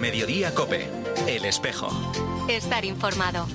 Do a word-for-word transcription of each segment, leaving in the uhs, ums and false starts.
Mediodía COPE, El Espejo. Estar informado.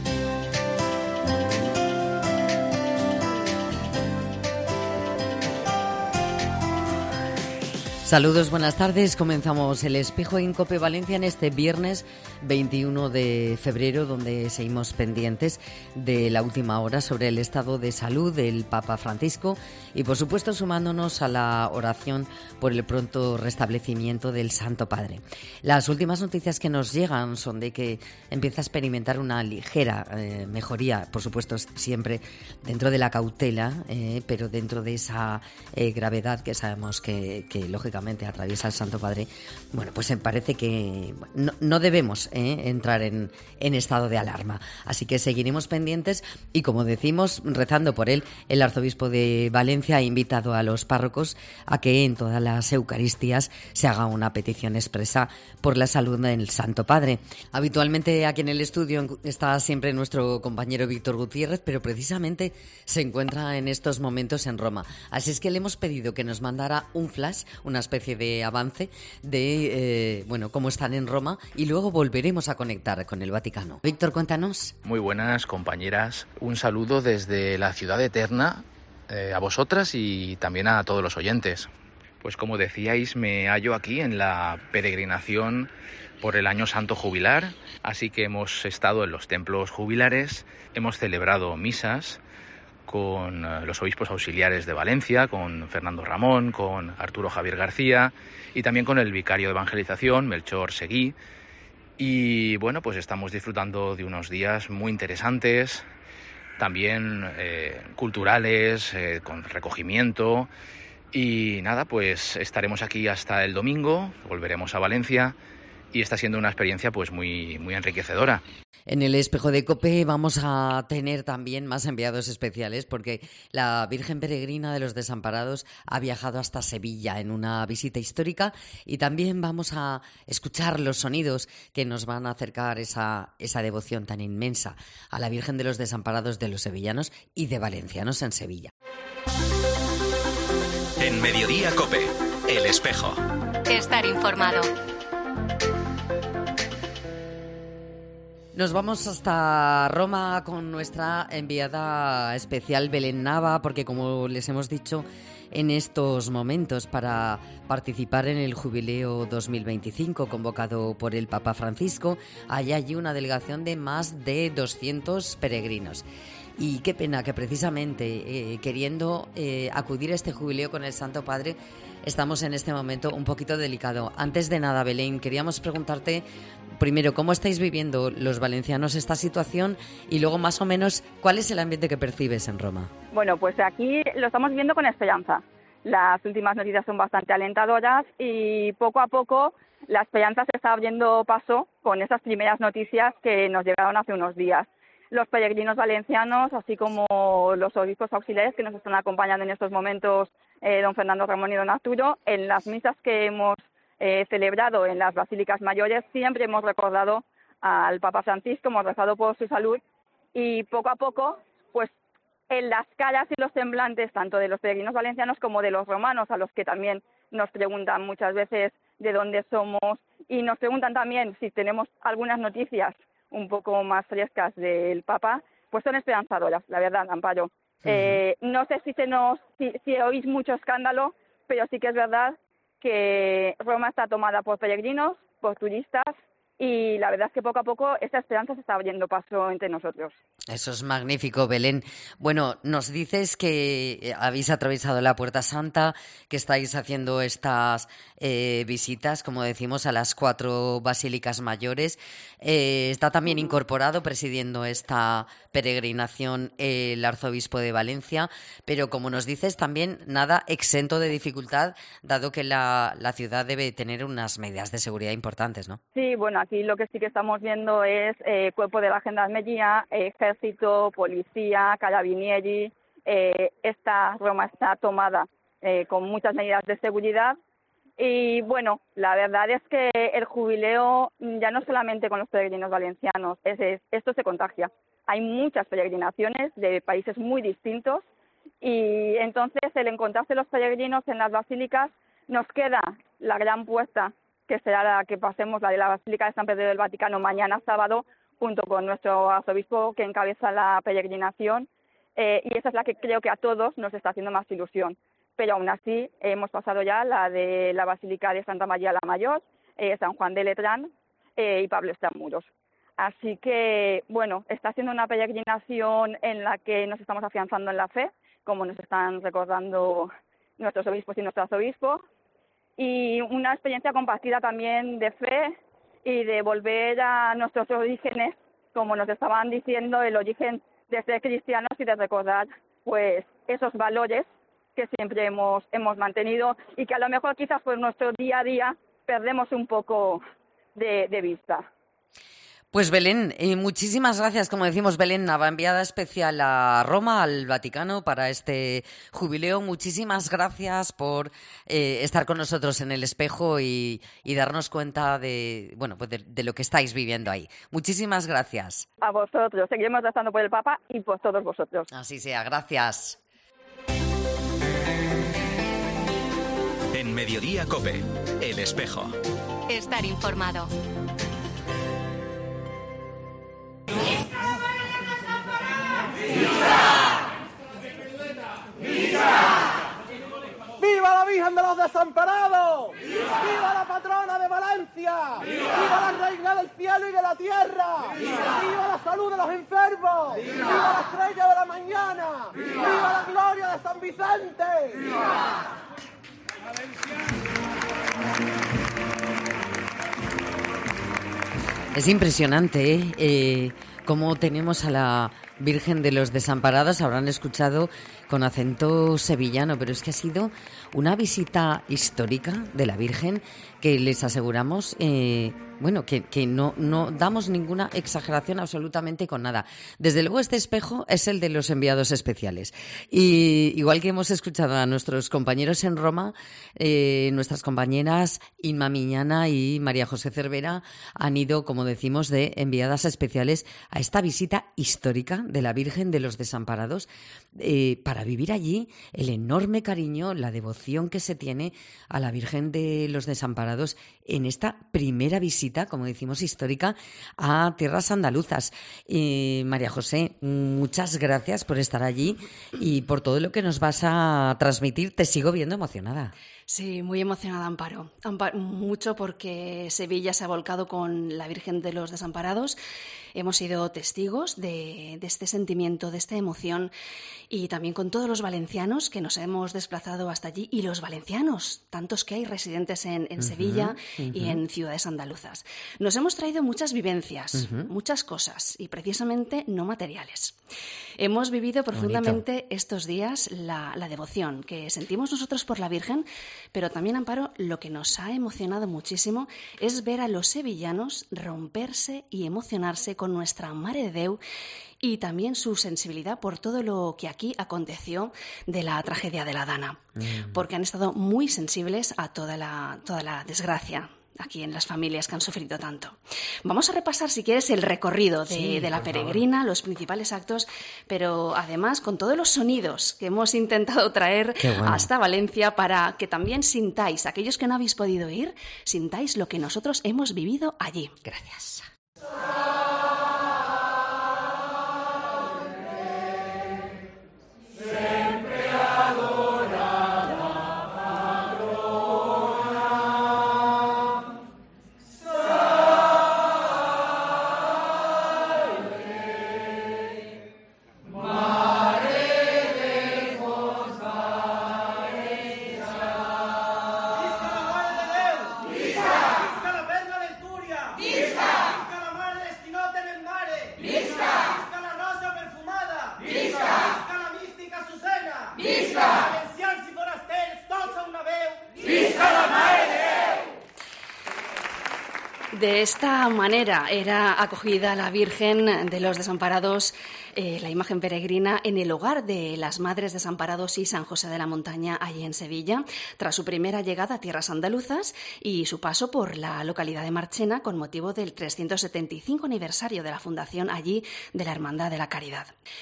Saludos, buenas tardes. Comenzamos El Espejo en COPE Valencia en este viernes veintiuno de febrero, donde seguimos pendientes de la última hora sobre el estado de salud del Papa Francisco y, por supuesto, sumándonos a la oración por el pronto restablecimiento del Santo Padre. Las últimas noticias que nos llegan son de que empieza a experimentar una ligera eh, mejoría, por supuesto, siempre dentro de la cautela, eh, pero dentro de esa eh, gravedad que sabemos que, que lógicamente atraviesa el Santo Padre. Bueno, pues me parece que no, no debemos eh, entrar en, en estado de alarma. Así que seguiremos pendientes y, como decimos, rezando por él. El arzobispo de Valencia ha invitado a los párrocos a que en todas las Eucaristías se haga una petición expresa por la salud del Santo Padre. Habitualmente aquí en el estudio está siempre nuestro compañero Víctor Gutiérrez, pero precisamente se encuentra en estos momentos en Roma. Así es que le hemos pedido que nos mandara un flash, una especie de avance de eh, bueno, cómo están en Roma, y luego volveremos a conectar con el Vaticano. Víctor, cuéntanos. Muy buenas, compañeras. Un saludo desde la ciudad eterna eh, a vosotras y también a todos los oyentes. Pues como decíais, me hallo aquí en la peregrinación por el Año Santo Jubilar, así que hemos estado en los templos jubilares, hemos celebrado misas con los obispos auxiliares de Valencia, con Fernando Ramón, con Arturo Javier García y también con el vicario de evangelización, Melchor Seguí. Y bueno, pues estamos disfrutando de unos días muy interesantes, también eh, culturales, eh, con recogimiento. Y nada, pues estaremos aquí hasta el domingo, volveremos a Valencia y está siendo una experiencia pues muy, muy enriquecedora. En el Espejo de COPE vamos a tener también más enviados especiales, porque la Virgen Peregrina de los Desamparados ha viajado hasta Sevilla en una visita histórica, y también vamos a escuchar los sonidos que nos van a acercar esa, esa devoción tan inmensa a la Virgen de los Desamparados de los sevillanos y de valencianos en Sevilla. En Mediodía COPE, El Espejo. Estar informado. Nos vamos hasta Roma con nuestra enviada especial Belén Nava, porque, como les hemos dicho, en estos momentos, para participar en el Jubileo dos mil veinticinco convocado por el Papa Francisco, hay allí una delegación de más de doscientos peregrinos. Y qué pena que precisamente eh, queriendo eh, acudir a este jubileo con el Santo Padre, estamos en este momento un poquito delicado. Antes de nada, Belén, queríamos preguntarte primero cómo estáis viviendo los valencianos esta situación, y luego más o menos cuál es el ambiente que percibes en Roma. Bueno, pues aquí lo estamos viendo con esperanza. Las últimas noticias son bastante alentadoras y poco a poco la esperanza se está abriendo paso con esas primeras noticias que nos llegaron hace unos días. Los peregrinos valencianos, así como los obispos auxiliares que nos están acompañando en estos momentos, eh, don Fernando Ramón y don Arturo, en las misas que hemos eh, celebrado en las basílicas mayores, siempre hemos recordado al Papa Francisco, hemos rezado por su salud, y poco a poco, pues en las caras y los semblantes, tanto de los peregrinos valencianos como de los romanos, a los que también nos preguntan muchas veces de dónde somos, y nos preguntan también si tenemos algunas noticias un poco más frescas del Papa, pues son esperanzadoras, la verdad, Amparo. Uh-huh. Eh, no sé si, se nos, si, si oís mucho escándalo, pero sí que es verdad que Roma está tomada por peregrinos, por turistas, y la verdad es que poco a poco esta esperanza se está abriendo paso entre nosotros. Eso es magnífico, Belén. Bueno, nos dices que habéis atravesado la Puerta Santa, que estáis haciendo estas eh, visitas, como decimos, a las cuatro basílicas mayores. Eh, está también incorporado, presidiendo esta peregrinación, el arzobispo de Valencia, pero, como nos dices, también nada exento de dificultad, dado que la, la ciudad debe tener unas medidas de seguridad importantes, ¿no? Sí, bueno, aquí lo que sí que estamos viendo es eh, cuerpo de la Gendarmería, eh, ejército, policía, carabinieri. Eh, esta Roma está tomada eh, con muchas medidas de seguridad. Y bueno, la verdad es que el jubileo, ya no solamente con los peregrinos valencianos, es, es, esto se contagia. Hay muchas peregrinaciones de países muy distintos, y entonces el encontrarse los peregrinos en las basílicas, nos queda la gran puesta que será la que pasemos, la de la Basílica de San Pedro del Vaticano, mañana sábado, junto con nuestro arzobispo que encabeza la peregrinación, eh, y esa es la que creo que a todos nos está haciendo más ilusión. Pero aún así hemos pasado ya la de la Basílica de Santa María la Mayor, eh, San Juan de Letrán eh, y Pablo Extramuros. Así que, bueno, está siendo una peregrinación en la que nos estamos afianzando en la fe, como nos están recordando nuestros obispos y nuestro arzobispo, y una experiencia compartida también de fe y de volver a nuestros orígenes, como nos estaban diciendo, el origen de ser cristianos y de recordar pues esos valores que siempre hemos, hemos mantenido y que a lo mejor quizás por nuestro día a día perdemos un poco de, de vista. Pues Belén, eh, muchísimas gracias. Como decimos, Belén Nava, enviada especial a Roma, al Vaticano, para este jubileo. Muchísimas gracias por eh, estar con nosotros en El Espejo y, y darnos cuenta de, bueno, pues de, de lo que estáis viviendo ahí. Muchísimas gracias. A vosotros. Seguiremos rezando por el Papa y por todos vosotros. Así sea. Gracias. En Mediodía COPE, El Espejo. Estar informado. ¡Viva la Virgen de los Desamparados! ¡Viva, ¡Viva la patrona de Valencia! ¡Viva, ¡Viva la reina del cielo y de la tierra! ¡Viva, ¡Viva la salud de los enfermos! ¡Viva, ¡Viva la estrella de la mañana! ¡Viva, ¡Viva la gloria de San Vicente! ¡Viva! Es impresionante, ¿eh? Eh, cómo tenemos a la Virgen de los Desamparados. Habrán escuchado con acento sevillano, pero es que ha sido una visita histórica de la Virgen que les aseguramos, eh, bueno, que, que no, no damos ninguna exageración absolutamente con nada. Desde luego este espejo es el de los enviados especiales. Y igual que hemos escuchado a nuestros compañeros en Roma, eh, nuestras compañeras Inma Miñana y María José Cervera han ido, como decimos, de enviadas especiales a esta visita histórica de la Virgen de los Desamparados, eh, para vivir allí el enorme cariño, la devoción que se tiene a la Virgen de los Desamparados en esta primera visita, como decimos, histórica a tierras andaluzas. Eh, María José, muchas gracias por estar allí y por todo lo que nos vas a transmitir. Te sigo viendo emocionada. Sí, muy emocionada, Amparo. Amparo. Mucho porque Sevilla se ha volcado con la Virgen de los Desamparados. Hemos sido testigos de, de este sentimiento, de esta emoción, y también con todos los valencianos que nos hemos desplazado hasta allí, y los valencianos, tantos que hay residentes en, en uh-huh, Sevilla uh-huh. y en ciudades andaluzas. Nos hemos traído muchas vivencias, uh-huh. muchas cosas, y precisamente no materiales. Hemos vivido profundamente Bonito. estos días la, la devoción que sentimos nosotros por la Virgen, pero también, Amparo, lo que nos ha emocionado muchísimo es ver a los sevillanos romperse y emocionarse con nuestra Mare de Déu, y también su sensibilidad por todo lo que aquí aconteció de la tragedia de la Dana, mm. porque han estado muy sensibles a toda la, toda la desgracia aquí en las familias que han sufrido tanto. Vamos a repasar, si quieres, el recorrido de, sí, de la peregrina, favor. Los principales actos, pero además con todos los sonidos que hemos intentado traer bueno. hasta Valencia, para que también sintáis, aquellos que no habéis podido ir, sintáis lo que nosotros hemos vivido allí. Gracias. De esta manera era acogida la Virgen de los Desamparados, eh, la imagen peregrina, en el hogar de las Madres Desamparados y San José de la Montaña, allí en Sevilla, tras su primera llegada a tierras andaluzas y su paso por la localidad de Marchena con motivo del trescientos setenta y cinco aniversario de la fundación allí de la Hermandad de la Caridad.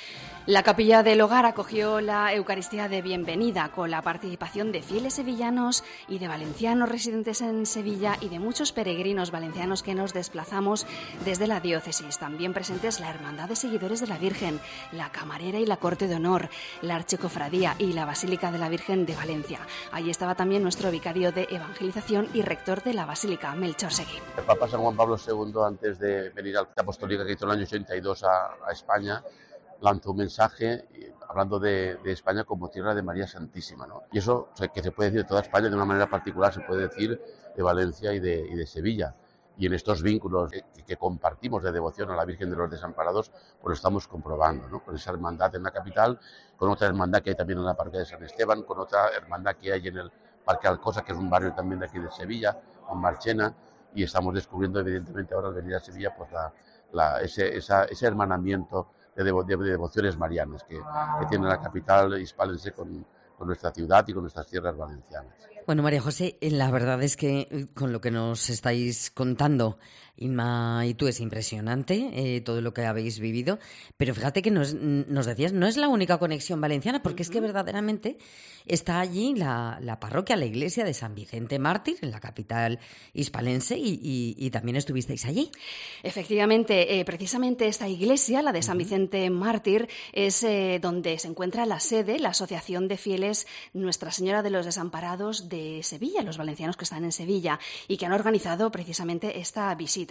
La capilla del hogar acogió la Eucaristía de bienvenida con la participación de fieles sevillanos y de valencianos residentes en Sevilla y de muchos peregrinos valencianos que nos desplazamos desde la diócesis. También presentes la Hermandad de Seguidores de la Virgen, la Camarera y la Corte de Honor, la Archicofradía y la Basílica de la Virgen de Valencia. Allí estaba también nuestro vicario de evangelización y rector de la Basílica, Melchor Seguí. El Papa San Juan Pablo segundo, antes de venir a la apostólica que hizo en el año ochenta y dos a, a España, lanzó un mensaje hablando de, de España como tierra de María Santísima, ¿no? Y eso, o sea, que se puede decir de toda España, de una manera particular se puede decir de Valencia y de, y de Sevilla. Y en estos vínculos que, que compartimos de devoción a la Virgen de los Desamparados, pues lo estamos comprobando, ¿no? Con esa hermandad en la capital, con otra hermandad que hay también en la parroquia de San Esteban, con otra hermandad que hay en el Parque Alcosa, que es un barrio también de aquí de Sevilla, en Marchena, y estamos descubriendo evidentemente ahora al venir a Sevilla pues la, la, ese, esa, ese hermanamiento de, devo, de devociones marianas que, que tiene la capital hispalense con, con nuestra ciudad y con nuestras tierras valencianas. Bueno, María José, la verdad es que con lo que nos estáis contando, Inma y tú, es impresionante eh, todo lo que habéis vivido, pero fíjate que nos, nos decías, no es la única conexión valenciana, porque es que verdaderamente está allí la, la parroquia, la iglesia de San Vicente Mártir, en la capital hispalense, y, y, y también estuvisteis allí. Efectivamente, eh, precisamente esta iglesia, la de San Vicente Mártir, es eh, donde se encuentra la sede, la Asociación de Fieles Nuestra Señora de los Desamparados de Sevilla, los valencianos que están en Sevilla y que han organizado precisamente esta visita.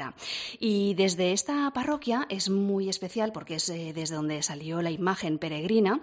Y desde esta parroquia es muy especial porque es eh, desde donde salió la imagen peregrina,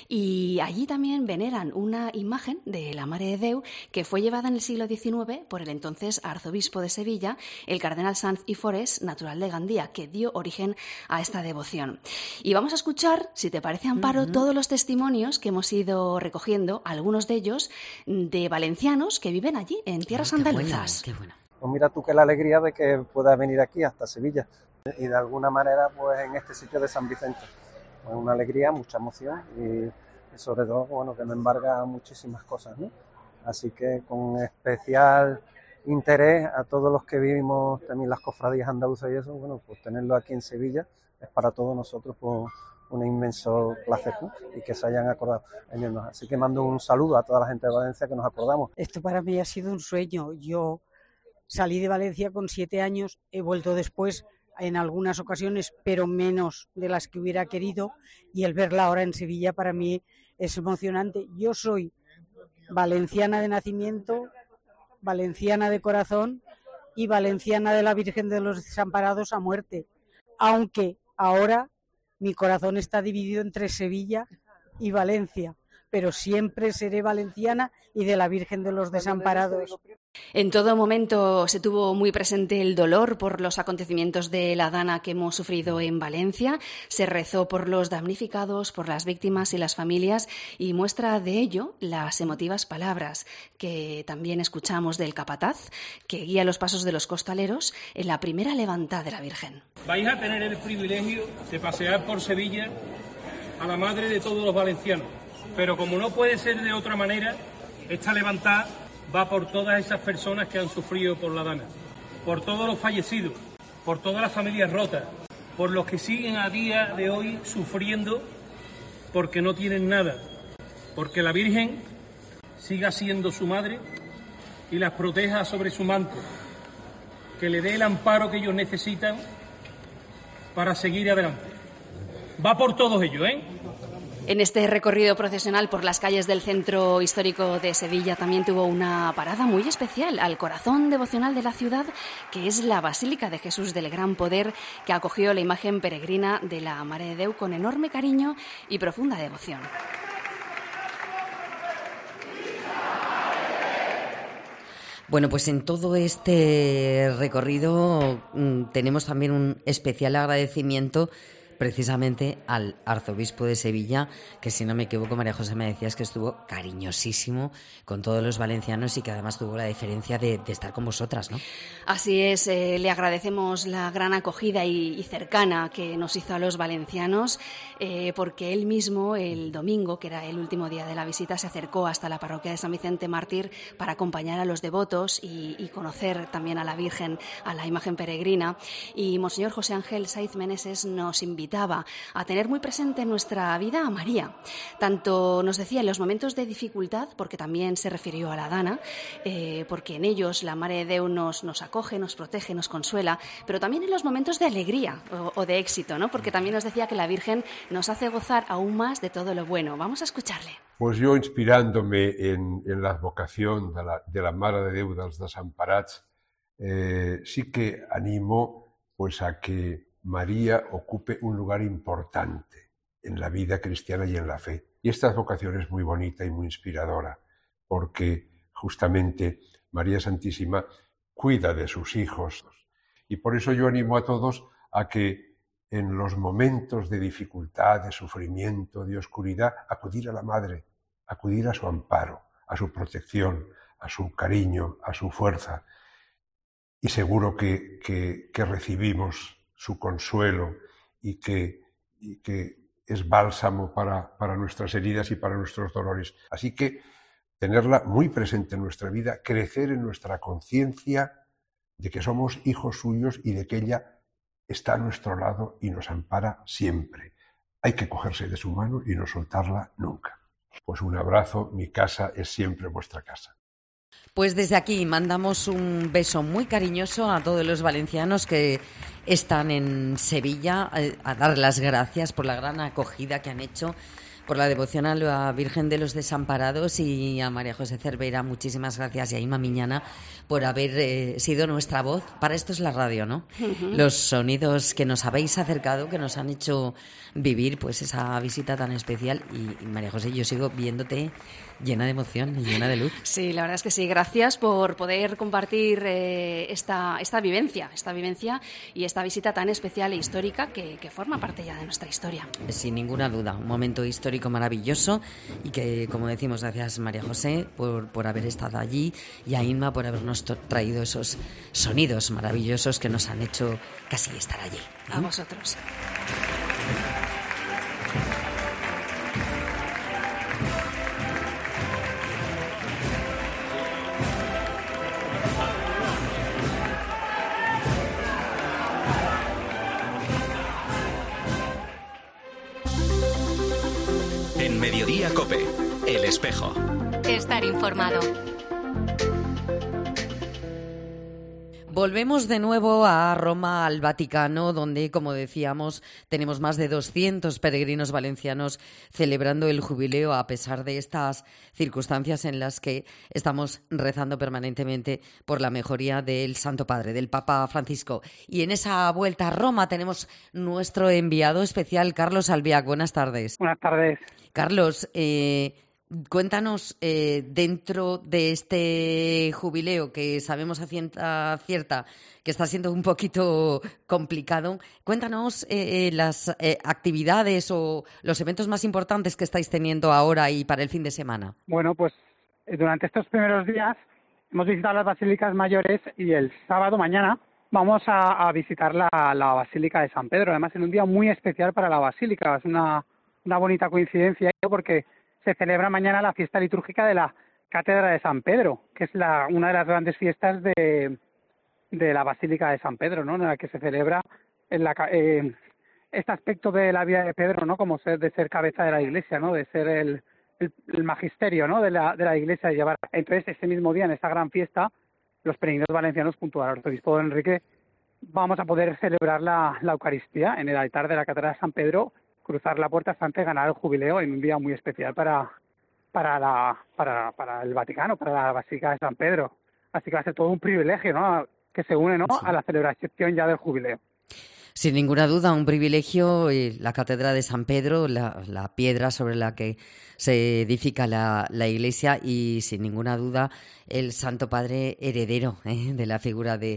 y allí también veneran una imagen de la Mare de Déu que fue llevada en el siglo diecinueve por el entonces arzobispo de Sevilla, el cardenal Sanz y Forés, natural de Gandía, que dio origen a esta devoción. Y vamos a escuchar, si te parece, Amparo, uh-huh. todos los testimonios que hemos ido recogiendo, algunos de ellos de valencianos que viven allí, en tierras oh, qué andaluzas. Bueno, qué bueno. Pues mira tú que la alegría de que puedas venir aquí hasta Sevilla y de alguna manera pues en este sitio de San Vicente. Pues una alegría, mucha emoción y, y sobre todo bueno que me embarga muchísimas cosas, ¿no? Así que con especial interés a todos los que vivimos también las cofradías andaluzas y eso, bueno, pues tenerlo aquí en Sevilla es para todos nosotros pues un inmenso placer, ¿no? Y que se hayan acordado. Así que mando un saludo a toda la gente de Valencia que nos acordamos. Esto para mí ha sido un sueño. Yo salí de Valencia con siete años, he vuelto después en algunas ocasiones, pero menos de las que hubiera querido, y el verla ahora en Sevilla para mí es emocionante. Yo soy valenciana de nacimiento, valenciana de corazón y valenciana de la Virgen de los Desamparados a muerte, aunque ahora mi corazón está dividido entre Sevilla y Valencia, pero siempre seré valenciana y de la Virgen de los Desamparados. En todo momento se tuvo muy presente el dolor por los acontecimientos de la Dana que hemos sufrido en Valencia. Se rezó por los damnificados, por las víctimas y las familias, y muestra de ello las emotivas palabras que también escuchamos del capataz, que guía los pasos de los costaleros en la primera levantada de la Virgen. Vais a tener el privilegio de pasear por Sevilla a la madre de todos los valencianos, pero como no puede ser de otra manera, esta levantada va por todas esas personas que han sufrido por la Dana, por todos los fallecidos, por todas las familias rotas, por los que siguen a día de hoy sufriendo porque no tienen nada, porque la Virgen siga siendo su madre y las proteja sobre su manto, que le dé el amparo que ellos necesitan para seguir adelante. Va por todos ellos, ¿eh? En este recorrido procesional por las calles del centro histórico de Sevilla también tuvo una parada muy especial al corazón devocional de la ciudad, que es la Basílica de Jesús del Gran Poder, que acogió la imagen peregrina de la Mare de Déu con enorme cariño y profunda devoción. Bueno, pues en todo este recorrido mmm, tenemos también un especial agradecimiento precisamente al arzobispo de Sevilla, que si no me equivoco, María José, me decías que estuvo cariñosísimo con todos los valencianos y que además tuvo la deferencia de, de estar con vosotras, ¿no? Así es, eh, le agradecemos la gran acogida y, y cercana que nos hizo a los valencianos, eh, porque él mismo el domingo, que era el último día de la visita, se acercó hasta la parroquia de San Vicente Mártir para acompañar a los devotos y, y conocer también a la Virgen, a la imagen peregrina. Y Monseñor José Ángel Saiz Meneses nos invitaba a tener muy presente en nuestra vida a María. Tanto nos decía en los momentos de dificultad, porque también se refirió a la Dana, eh, porque en ellos la Mare de Déu nos, nos acoge, nos protege, nos consuela, pero también en los momentos de alegría o, o de éxito, ¿no? Porque también nos decía que la Virgen nos hace gozar aún más de todo lo bueno. Vamos a escucharle. Pues yo, inspirándome en, en la vocación de la, de la Mare de Déu dels Desemparats, eh, sí que animo pues, a que María ocupe un lugar importante en la vida cristiana y en la fe. Y esta vocación es muy bonita y muy inspiradora, porque justamente María Santísima cuida de sus hijos. Y por eso yo animo a todos a que en los momentos de dificultad, de sufrimiento, de oscuridad, acudir a la Madre, acudir a su amparo, a su protección, a su cariño, a su fuerza. Y seguro que, que, que recibimos su consuelo y que, y que es bálsamo para, para nuestras heridas y para nuestros dolores. Así que tenerla muy presente en nuestra vida, crecer en nuestra conciencia de que somos hijos suyos y de que ella está a nuestro lado y nos ampara siempre. Hay que cogerse de su mano y no soltarla nunca. Pues un abrazo, mi casa es siempre vuestra casa. Pues desde aquí mandamos un beso muy cariñoso a todos los valencianos que están en Sevilla, a dar las gracias por la gran acogida que han hecho, por la devoción a la Virgen de los Desamparados, y a María José Cervera, muchísimas gracias, y a Inma Miñana por haber eh, sido nuestra voz. Para esto es la radio, ¿no? Uh-huh. Los sonidos que nos habéis acercado, que nos han hecho vivir pues esa visita tan especial. Y, y María José, yo sigo viéndote llena de emoción y llena de luz. Sí, la verdad es que sí. Gracias por poder compartir eh, esta, esta vivencia, esta vivencia y esta visita tan especial e histórica que, que forma parte ya de nuestra historia. Sin ninguna duda, un momento histórico maravilloso y que, como decimos, gracias María José por, por haber estado allí, y a Inma por habernos traído esos sonidos maravillosos que nos han hecho casi estar allí. ¿eh? A vosotros. En Mediodía COPE, El Espejo. Estar informado. Volvemos de nuevo a Roma, al Vaticano, donde, como decíamos, tenemos más de doscientos peregrinos valencianos celebrando el jubileo a pesar de estas circunstancias en las que estamos rezando permanentemente por la mejoría del Santo Padre, del Papa Francisco. Y en esa vuelta a Roma tenemos nuestro enviado especial, Carlos Albiac. Buenas tardes. Buenas tardes. Carlos, eh, cuéntanos, eh, dentro de este jubileo que sabemos a ciencia cierta que está siendo un poquito complicado, cuéntanos eh, las eh, actividades o los eventos más importantes que estáis teniendo ahora y para el fin de semana. Bueno, pues durante estos primeros días hemos visitado las basílicas mayores y el sábado, mañana, vamos a, a visitar la, la Basílica de San Pedro. Además, en un día muy especial para la Basílica. Es una, una bonita coincidencia porque se celebra mañana la fiesta litúrgica de la Cátedra de San Pedro, que es la, una de las grandes fiestas de, de la Basílica de San Pedro, ¿no? En la que se celebra en la, eh, este aspecto de la vida de Pedro, ¿no? Como ser de ser cabeza de la Iglesia, ¿no? De ser el, el, el magisterio, ¿no? De la, de la Iglesia, de llevar. Entonces, ese mismo día, en esta gran fiesta, los peregrinos valencianos, junto al arzobispo don Enrique, vamos a poder celebrar la, la Eucaristía en el altar de la Cátedra de San Pedro, cruzar la puerta santa y ganar el jubileo en un día muy especial para para la para para el Vaticano, para la Basílica de San Pedro. Así que va a ser todo un privilegio, ¿no? Que se une, ¿no? Sí. A la celebración ya del jubileo. Sin ninguna duda, un privilegio, eh, la Catedral de San Pedro, la, la piedra sobre la que se edifica la, la iglesia y, sin ninguna duda, el Santo Padre heredero eh, de la figura de,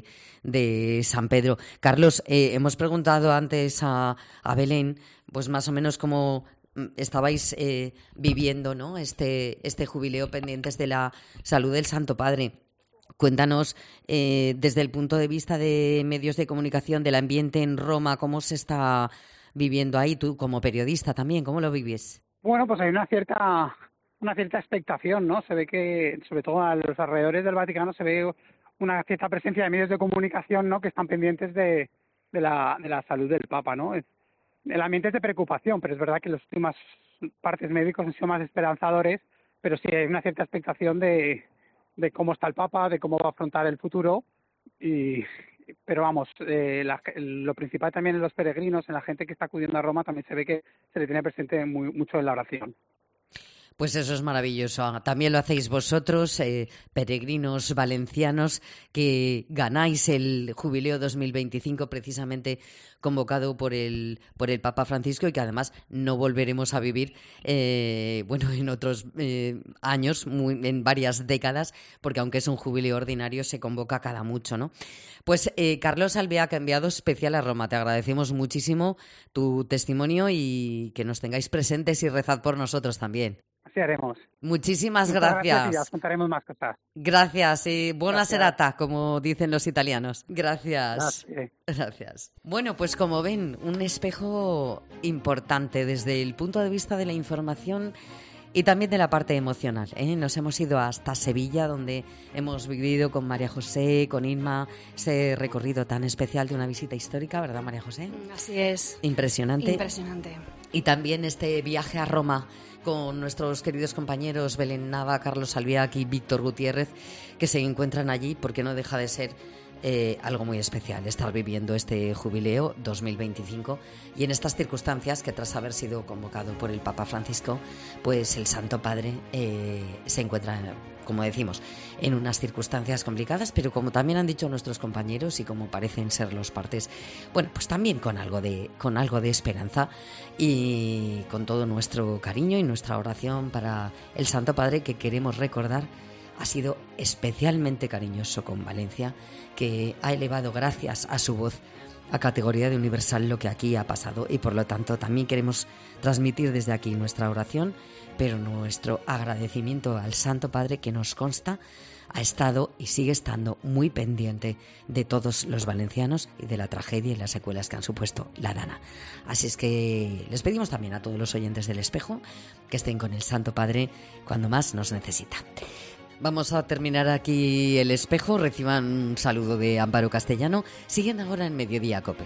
de San Pedro. Carlos, eh, hemos preguntado antes a, a Belén, pues más o menos cómo estabais eh, viviendo, ¿no?, este, este jubileo pendientes de la salud del Santo Padre. Cuéntanos, eh, desde el punto de vista de medios de comunicación, del ambiente en Roma, ¿cómo se está viviendo ahí? Tú, como periodista también, ¿cómo lo vives? Bueno, pues hay una cierta una cierta expectación, ¿no? Se ve que, sobre todo a los alrededores del Vaticano, se ve una cierta presencia de medios de comunicación, ¿no?, que están pendientes de, de, la, de la salud del Papa, ¿no? El ambiente es de preocupación, pero es verdad que los últimos partes médicos han sido más esperanzadores, pero sí hay una cierta expectación de... de cómo está el Papa, de cómo va a afrontar el futuro, y pero vamos, eh, la, lo principal también en los peregrinos, en la gente que está acudiendo a Roma, también se ve que se le tiene presente muy, mucho en la oración. Pues eso es maravilloso. También lo hacéis vosotros, eh, peregrinos valencianos, que ganáis el Jubileo dos mil veinticinco precisamente convocado por el por el Papa Francisco y que además no volveremos a vivir eh, bueno en otros eh, años, muy, en varias décadas, porque aunque es un jubileo ordinario se convoca cada mucho, ¿no? Pues eh, Carlos Alvear, que ha enviado especial a Roma, te agradecemos muchísimo tu testimonio y que nos tengáis presentes y rezad por nosotros también. Así haremos. Muchísimas Muchas gracias. gracias y ya os contaremos más cosas. Gracias y buona Gracias. serata, como dicen los italianos. Gracias. Gracias. Gracias. Bueno, pues como ven, un espejo importante desde el punto de vista de la información y también de la parte emocional, ¿eh? Nos hemos ido hasta Sevilla, donde hemos vivido con María José, con Inma, ese recorrido tan especial de una visita histórica, ¿verdad, María José? Así es. Impresionante. Impresionante. Y también este viaje a Roma con nuestros queridos compañeros Belén Nava, Carlos Alvear y Víctor Gutiérrez, que se encuentran allí porque no deja de ser eh, algo muy especial estar viviendo este jubileo dos mil veinticinco y en estas circunstancias que, tras haber sido convocado por el Papa Francisco, pues el Santo Padre eh, se encuentra, como decimos, en unas circunstancias complicadas, pero como también han dicho nuestros compañeros y como parecen ser los partes, bueno, pues también con algo de, con algo de esperanza y con todo nuestro cariño y nuestra oración para el Santo Padre, que queremos recordar ha sido especialmente cariñoso con Valencia, que ha elevado, gracias a su voz, a categoría de universal lo que aquí ha pasado, y por lo tanto también queremos transmitir desde aquí nuestra oración, pero nuestro agradecimiento al Santo Padre, que nos consta ha estado y sigue estando muy pendiente de todos los valencianos y de la tragedia y las secuelas que han supuesto la Dana. Así es que les pedimos también a todos los oyentes del Espejo que estén con el Santo Padre cuando más nos necesita. Vamos a terminar aquí el Espejo. Reciban un saludo de Amparo Castellano. Siguen ahora en Mediodía COPE.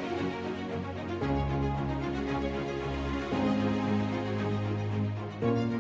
Thank you.